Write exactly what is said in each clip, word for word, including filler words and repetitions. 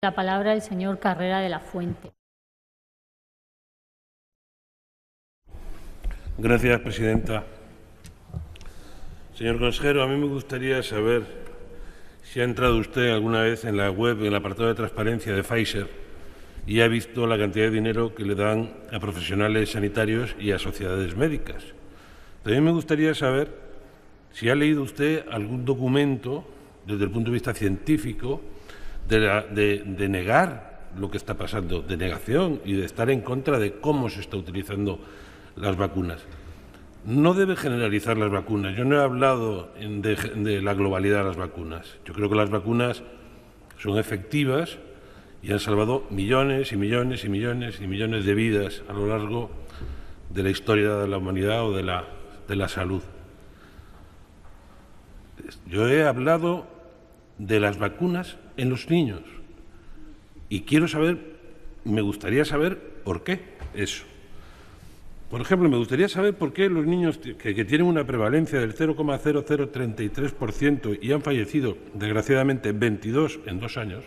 La palabra el señor Carrera de la Fuente. Gracias, presidenta. Señor consejero, a mí me gustaría saber si ha entrado usted alguna vez en la web, en el apartado de transparencia de Pfizer, y ha visto la cantidad de dinero que le dan a profesionales sanitarios y a sociedades médicas. También me gustaría saber si ha leído usted algún documento, desde el punto de vista científico, de, la, de, de negar lo que está pasando, de negación y de estar en contra de cómo se está utilizando las vacunas. No debe generalizar las vacunas. Yo no he hablado de, de la globalidad de las vacunas. Yo creo que las vacunas son efectivas y han salvado millones y millones y millones y millones de vidas a lo largo de la historia de la humanidad o de la, de la salud. Yo he hablado de las vacunas en los niños y quiero saber, me gustaría saber por qué eso. Por ejemplo, me gustaría saber por qué los niños que, que tienen una prevalencia del cero coma cero cero treinta y tres por ciento y han fallecido, desgraciadamente, veintidós en dos años,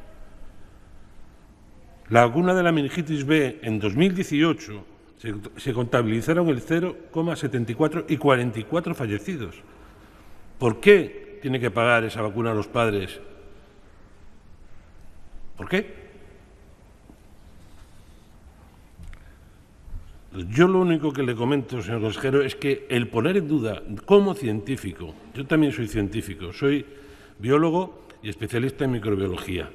la vacuna de la meningitis B en dos mil dieciocho se, se contabilizaron el cero coma setenta y cuatro y cuarenta y cuatro fallecidos. ¿Por qué tiene que pagar esa vacuna a los padres? ¿Por qué? Yo lo único que le comento, señor consejero, es que el poner en duda, como científico, yo también soy científico, soy biólogo y especialista en microbiología.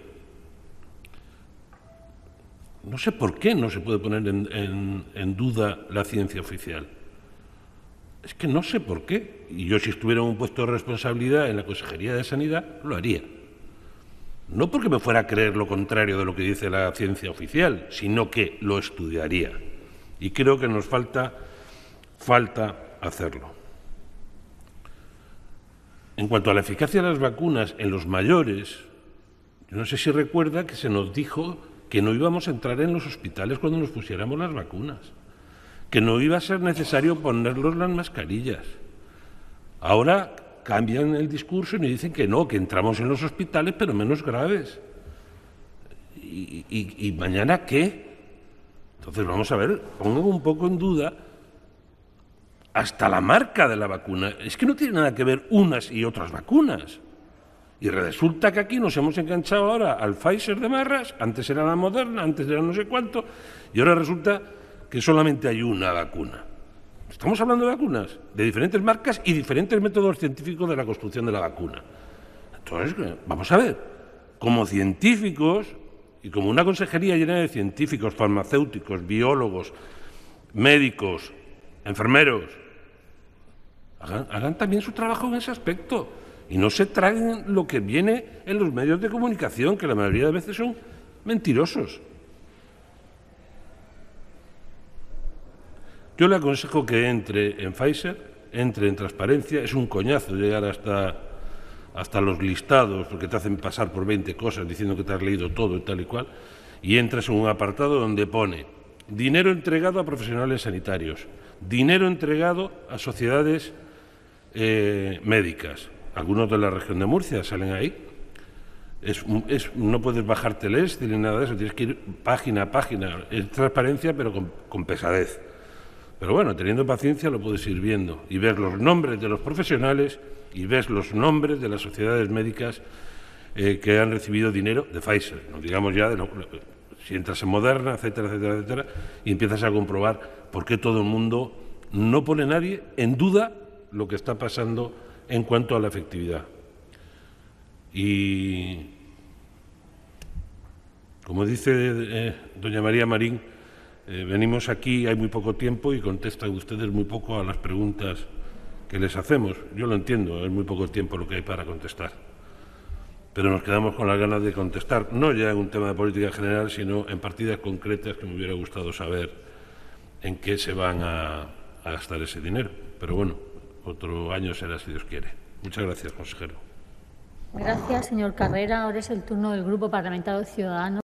No sé por qué no se puede poner en, en, en duda la ciencia oficial. Es que no sé por qué. Y yo, si estuviera en un puesto de responsabilidad en la Consejería de Sanidad, lo haría. No porque me fuera a creer lo contrario de lo que dice la ciencia oficial, sino que lo estudiaría. Y creo que nos falta, falta hacerlo. En cuanto a la eficacia de las vacunas en los mayores, yo no sé si recuerda que se nos dijo que no íbamos a entrar en los hospitales cuando nos pusiéramos las vacunas, que no iba a ser necesario ponernos las mascarillas. Ahora cambian el discurso y nos dicen que no, que entramos en los hospitales, pero menos graves. ¿Y, y, y mañana qué? Entonces, vamos a ver, pongan un poco en duda hasta la marca de la vacuna. Es que no tiene nada que ver unas y otras vacunas. Y resulta que aquí nos hemos enganchado ahora al Pfizer de Marras, antes era la Moderna, antes era no sé cuánto, y ahora resulta que solamente hay una vacuna. Estamos hablando de vacunas, de diferentes marcas y diferentes métodos científicos de la construcción de la vacuna. Entonces, vamos a ver, como científicos y como una consejería llena de científicos, farmacéuticos, biólogos, médicos, enfermeros, hagan, hagan también su trabajo en ese aspecto y no se traguen lo que viene en los medios de comunicación, que la mayoría de veces son mentirosos. Yo le aconsejo que entre en Pfizer, entre en transparencia. Es un coñazo llegar hasta, hasta los listados, porque te hacen pasar por veinte cosas diciendo que te has leído todo y tal y cual, y entras en un apartado donde pone dinero entregado a profesionales sanitarios, dinero entregado a sociedades eh, médicas. Algunos de la región de Murcia salen ahí. Es, es, no puedes bajarte el Excel ni nada de eso, tienes que ir página a página. Es transparencia, pero con, con pesadez. Pero bueno, teniendo paciencia lo puedes ir viendo y ver los nombres de los profesionales y ves los nombres de las sociedades médicas eh, que han recibido dinero de Pfizer, no digamos ya de lo, si entras en Moderna, etcétera, etcétera, etcétera, y empiezas a comprobar por qué todo el mundo no pone nadie en duda lo que está pasando en cuanto a la efectividad. Y como dice eh, doña María Marín, Eh, venimos aquí, hay muy poco tiempo y contestan ustedes muy poco a las preguntas que les hacemos. Yo lo entiendo, es muy poco tiempo lo que hay para contestar. Pero nos quedamos con las ganas de contestar, no ya en un tema de política general, sino en partidas concretas que me hubiera gustado saber en qué se van a, a gastar ese dinero. Pero bueno, otro año será si Dios quiere. Muchas gracias, consejero. Gracias, señor Carrera. Ahora es el turno del Grupo Parlamentario Ciudadanos.